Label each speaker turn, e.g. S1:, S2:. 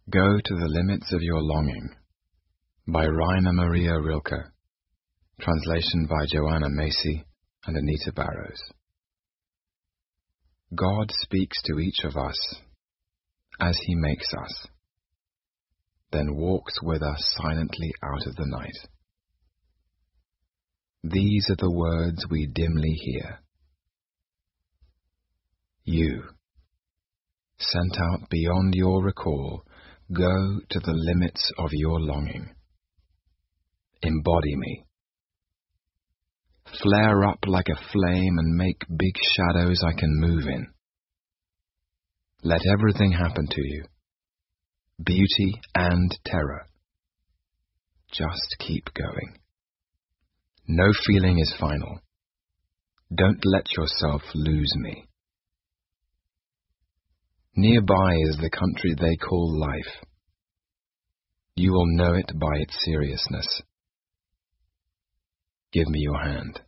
S1: Go to the Limits of Your Longing by Rainer Maria Rilke. Translation by Joanna Macy and Anita Barrows. God speaks to each of us as He makes us, then walks with us silently out of the night. These are the words we dimly hear. You, sent out beyond your recall, go to the limits of your longing. Embody me. Flare up like a flame and make big shadows I can move in. Let everything happen to you, beauty and terror. Just keep going. No feeling is final. Don't let yourself lose me. Nearby is the country they call life. You will know it by its seriousness. Give me your hand.